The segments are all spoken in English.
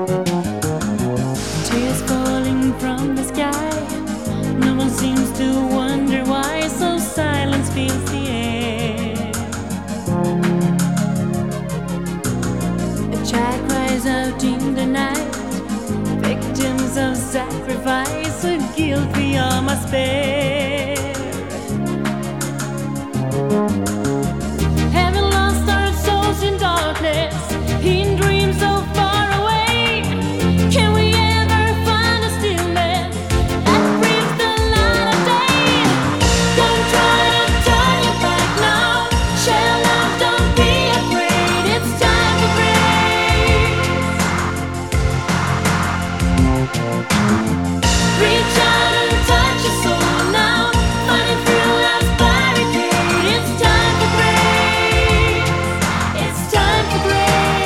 Tears falling from the sky. No one seems to wonder why, so silence fills the air. A child cries out in the night, victims of sacrifice, a guilt we all must bear. Having lost our souls in darkness, in dreams so far away, can we ever find a stillness that brings the light of day? Don't try to turn your back now, share love, don't be afraid, it's time for grace. Reach out and touch your soul now, fighting through life's barricade. It's time for grace, it's time for grace.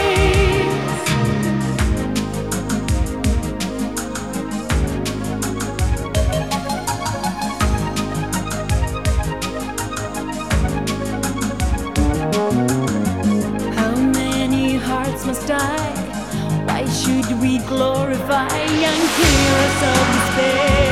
How many hearts must die? Why should we glorify young heroes of despair?